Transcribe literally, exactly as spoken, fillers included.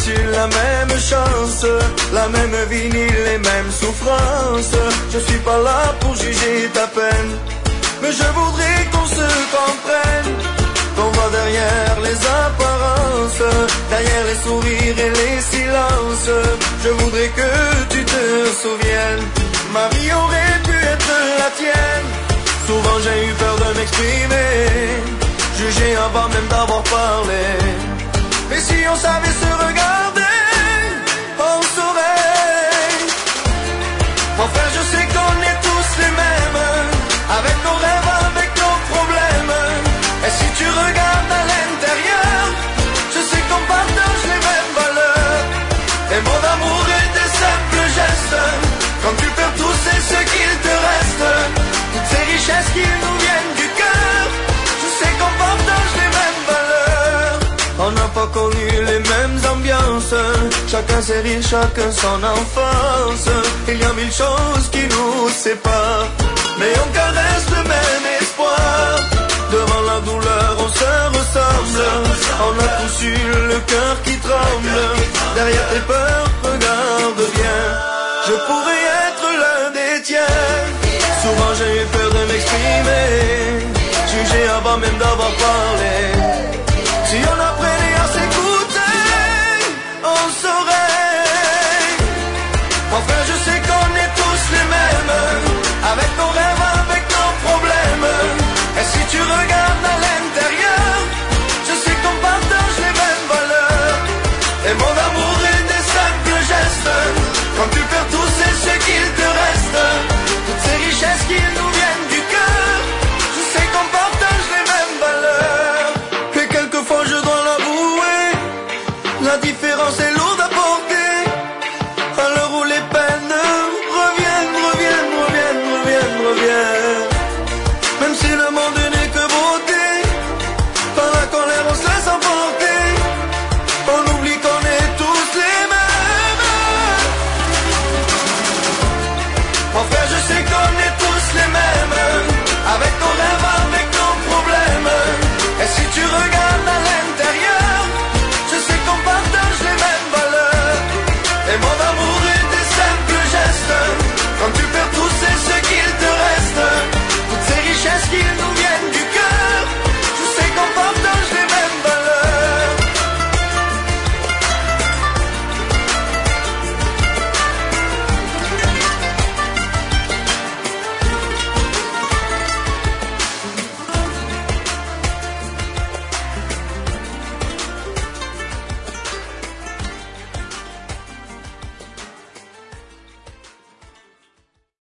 su la même chance, la même vie ni les mêmes souffrances. Je suis pas là pour juger ta peine, mais je voudrais qu'on se comprenne, qu'on voit derrière les apparences, derrière les sourires et les silences. Je voudrais que tu te souviennes, Marie aurait pu être la tienne. Souvent j'ai eu peur de m'exprimer, jugé avant même d'avoir parlé. Mais si on savait se regarder, on saurait. Enfin je sais qu'on est tous les mêmes, avec nos rêves, avec nos problèmes. Et si tu regardes à l'intérieur, je sais qu'on partage les mêmes valeurs. Et mon amour est des simples gestes, quand tu perds tout c'est ce qu'il te reste. Toutes ces richesses qui nous viennent du cœur, je sais qu'on partage les mêmes valeurs. On n'a pas connu les mêmes ambiances, chacun ses rires, chacun son enfance. Il y a mille choses qui nous séparent, mais on caresse le même espoir. Devant la douleur on se ressemble, on a tous eu le cœur qui tremble. Derrière tes peurs, regarde bien, je pourrais